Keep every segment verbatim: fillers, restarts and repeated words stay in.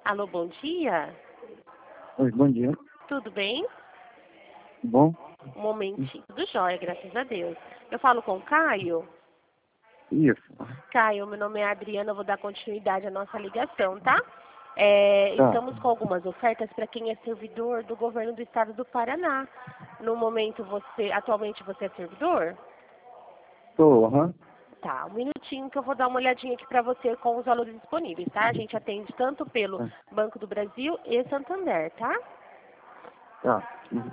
Alô, bom dia. Oi, bom dia. Tudo bem? Bom? Um momentinho. Tudo jóia, graças a Deus. Eu falo com o Caio? Isso. Caio, meu nome é Adriana, eu vou dar continuidade à nossa ligação, tá? É, Tá. estamos com algumas ofertas para quem é servidor do governo do estado do Paraná. No momento, você, atualmente você é servidor? Tô, aham. Tá, um minutinho que eu vou dar uma olhadinha aqui para você com os valores disponíveis, tá? A gente atende tanto pelo Tá. Banco do Brasil e Santander, tá? Tá. Uhum.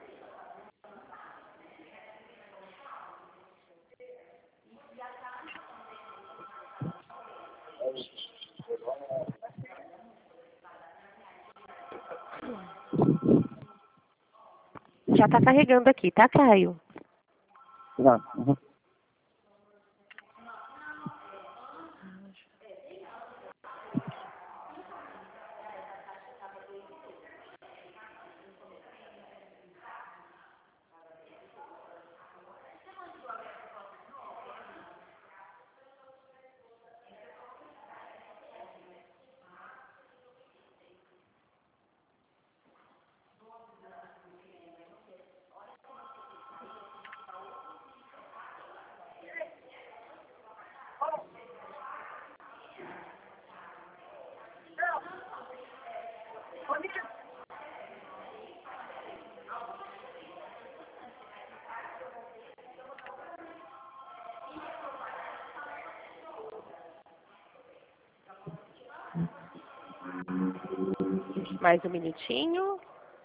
Já tá carregando aqui, tá, Caio? Tá. Uhum. Mais um minutinho.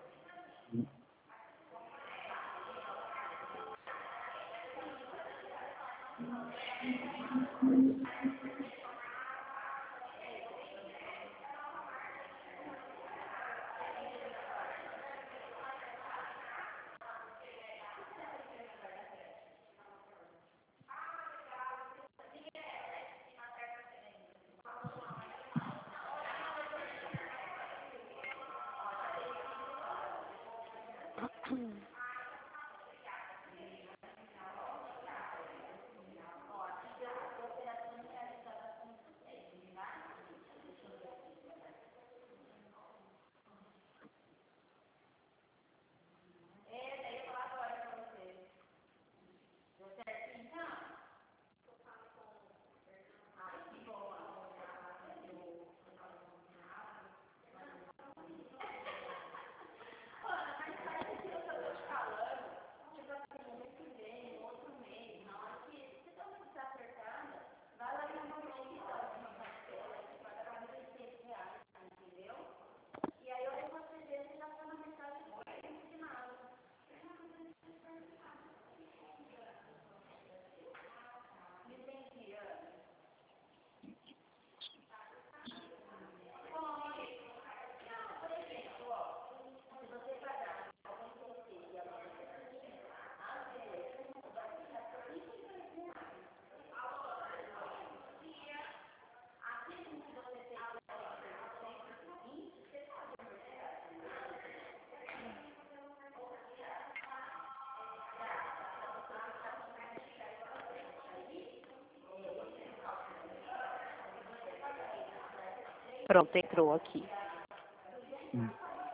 Pronto, entrou aqui. Hum.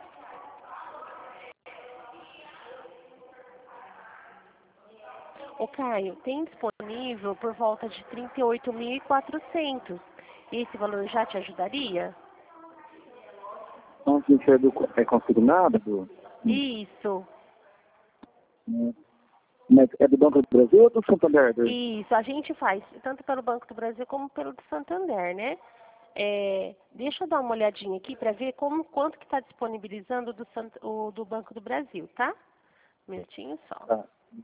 O Caio, tem disponível por volta de trinta e oito mil e quatrocentos. Esse valor já te ajudaria? Então, isso é, do, é consignado? Do, Isso, hum. Mas é do Banco do Brasil ou do Santander? Do... isso. A gente faz tanto pelo Banco do Brasil como pelo do Santander, né? É, deixa eu dar uma olhadinha aqui para ver como, quanto que está disponibilizando do, Sant- o, do Banco do Brasil, tá? Um minutinho só. Tá.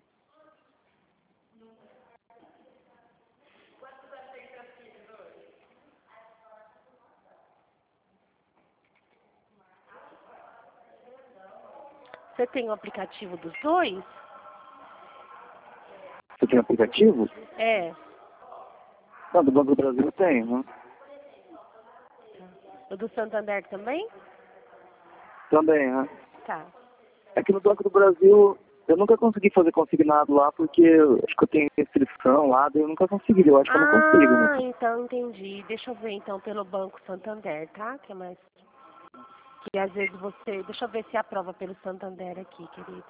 Você tem o aplicativo dos dois? Você tem aplicativo? É. Não, do Banco do Brasil tem, né? O do Santander também? Também, né? Tá. É que no Banco do Brasil eu nunca consegui fazer consignado lá porque eu acho que eu tenho restrição lá, daí eu nunca consegui, eu acho que eu não consigo, Ah, né? então entendi. Deixa eu ver então pelo Banco Santander, tá? Que é mais. Que às vezes você... Deixa eu ver se aprova pelo Santander aqui, querido.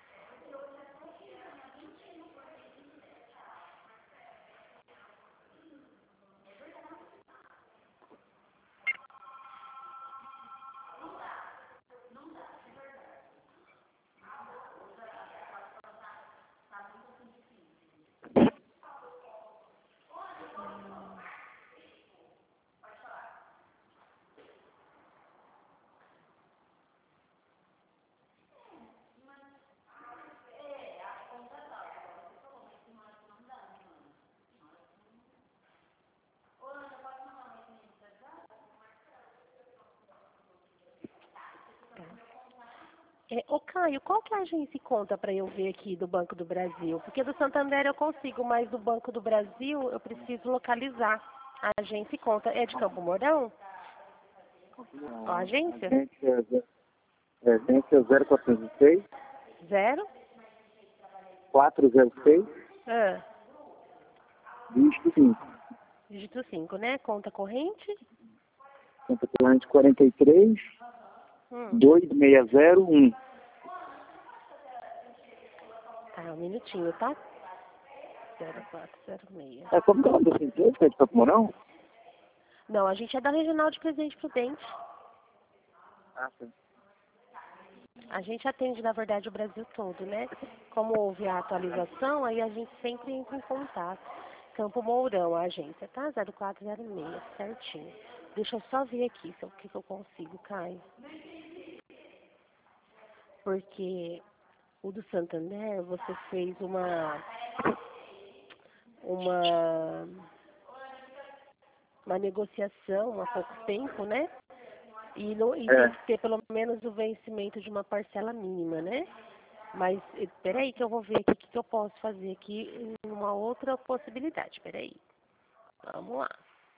É, ô Caio, qual que é a agência e conta para eu ver aqui do Banco do Brasil? Porque do Santander eu consigo, mas do Banco do Brasil eu preciso localizar a agência e conta. É de Campo Mourão? Ó, a agência? Agência, é, agência zero quatrocentos e seis, Zero? quatrocentos e seis, Ah, dígito cinco. dígito cinco, né? Conta corrente? Conta corrente quarenta e três, Hum. dois seis zero um. Tá, um minutinho, tá? zero quatro zero seis. É, como que é o nome dessa empresa? É de Campo Mourão? Não, a gente é da Regional de Presidente Prudente. Ah, sim. A gente atende, na verdade, o Brasil todo, né? Como houve a atualização, aí a gente sempre entra em contato. Campo Mourão, a agência, tá? zero quatro zero seis, certinho. Deixa eu só ver aqui se eu- o que, que eu consigo, Caio. Porque o do Santander, você fez uma... Uma... Uma negociação há pouco tempo, né? E, não, e É. tem que ter pelo menos o vencimento de uma parcela mínima, né? Mas, eh, peraí que eu vou ver aqui o que, que eu posso fazer aqui em uma outra possibilidade, peraí. Vamos lá.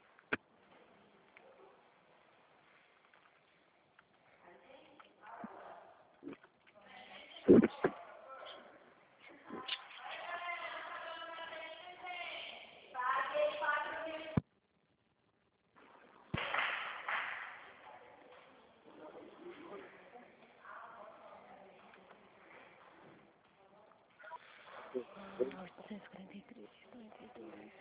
oitocentos e quarenta e três, noventa e dois.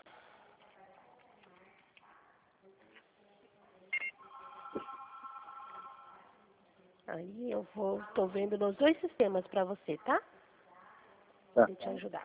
Aí eu vou, tô vendo nos dois sistemas para você, tá? Tá. Vou te ajudar.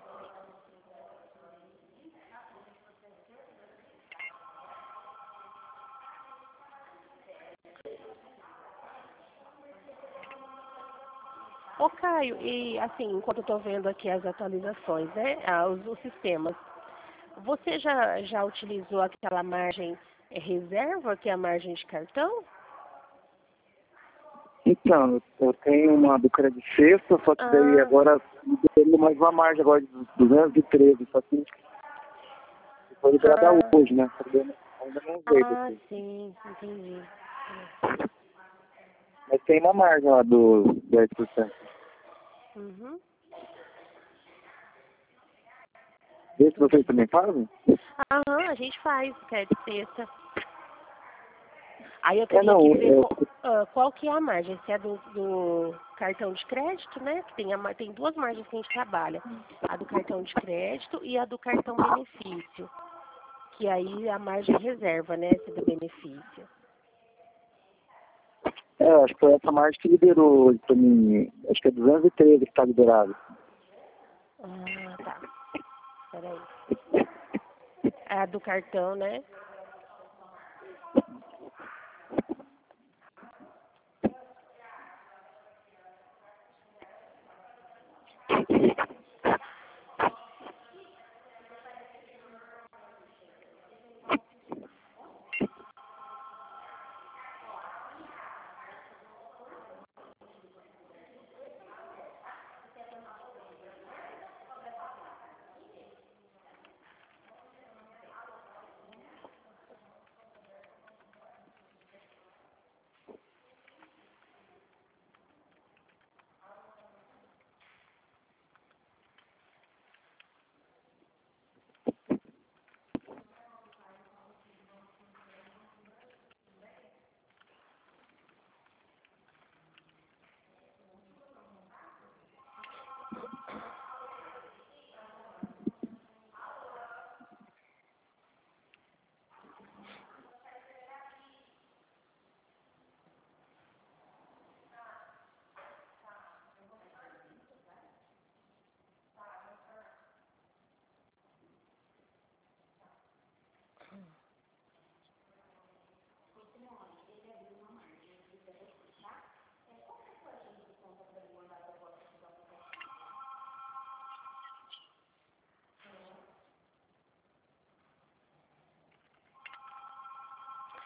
Ô Caio, e assim, enquanto eu tô vendo aqui as atualizações, né? Ah, os, os sistemas. Você já, já utilizou aquela margem eh, reserva, que é a margem de cartão? Então, eu tenho uma do crédito sexta, só que daí Ah, agora deu mais uma margem agora de duzentos e treze, só que foi liberada ah, hoje, né? Ainda ainda não veio ah, aqui. sim, entendi. Mas tem uma margem lá do dez por cento. Uhum. Esse vocês também fazem? Aham, a gente faz, crédito sexta. Aí eu É, teria não, que ver eu, qual, ah, qual que é a margem, se é do, do cartão de crédito, né? Que tem, a, ma- tem duas margens que a gente trabalha. A do cartão de crédito e a do cartão benefício. Que aí é a margem reserva, né? Esse do benefício. é, acho que foi essa margem que liberou hoje pra mim. Acho que é duzentos e treze que tá liberado. Ah, tá. Peraí. É a do cartão, né?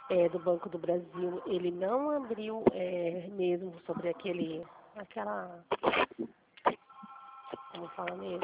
é, do Banco do Brasil, ele não abriu é, mesmo sobre aquele, aquela, como fala mesmo,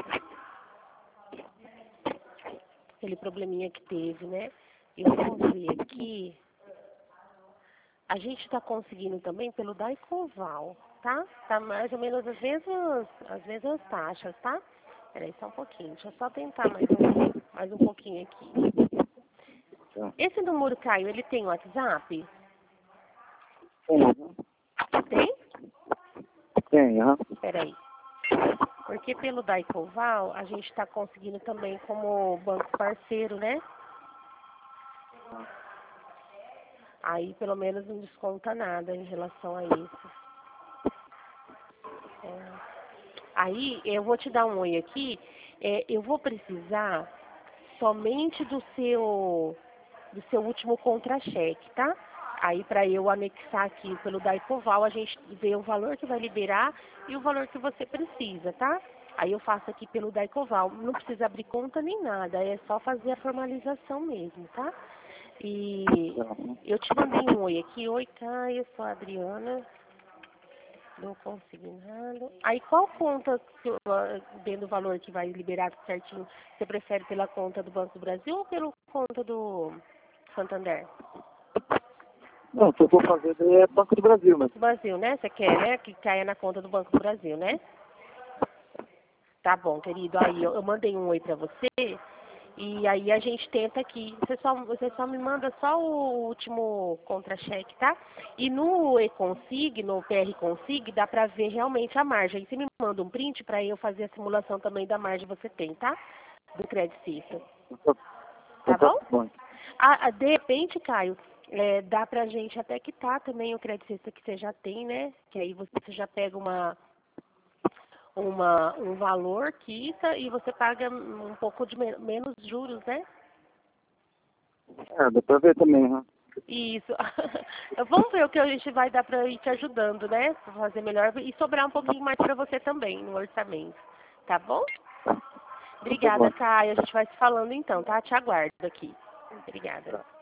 aquele probleminha que teve, né? Eu vou ver aqui, a gente está conseguindo também pelo Daicoval, tá? Tá mais ou menos as mesmas, as mesmas taxas, tá? Peraí, só um pouquinho, deixa eu só tentar mais um, mais um pouquinho aqui. Esse número, Caio, ele tem WhatsApp? Uhum. Tem? Tem, aham. Peraí. Porque pelo Daicoval, a gente está conseguindo também como banco parceiro, né? Aí, pelo menos, não desconta nada em relação a isso. É. Aí, eu vou te dar um oi aqui. É, eu vou precisar somente do seu, do seu último contra-cheque, tá? Aí, para eu anexar aqui pelo Daicoval, a gente vê o valor que vai liberar e o valor que você precisa, tá? Aí eu faço aqui pelo Daicoval. Não precisa abrir conta nem nada, é só fazer a formalização mesmo, tá? E eu te mandei um oi aqui. Oi, Caio, eu sou a Adriana. Não consignado. Aí qual conta, dentro do valor que vai liberar certinho, você prefere pela conta do Banco do Brasil ou pela conta do Santander? Não, se eu for fazer é Banco do Brasil, mas Do Brasil, né? Você quer, né? Que caia na conta do Banco do Brasil, né? Tá bom, querido. Aí eu, eu mandei um oi pra você. E aí a gente tenta aqui. Você só, você só me manda só o último contra-cheque, tá? E no E-Consig, no P R Consig, dá pra ver realmente a margem. Aí você me manda um print pra eu fazer a simulação também da margem que você tem, tá? Do Credit System. Tá bom? Ah, de repente, Caio, é, dá pra gente até quitar também o Credit System que você já tem, né? Que aí você já pega uma... Uma, um valor, quita e você paga um pouco de men menos juros, né? É, dá pra ver também, né? Isso. Vamos ver o que a gente vai dar para ir te ajudando, né? Pra fazer melhor e sobrar um pouquinho mais para você também no orçamento. Tá bom? Obrigada, Caio. A gente vai se falando então, tá? Te aguardo aqui. Obrigada.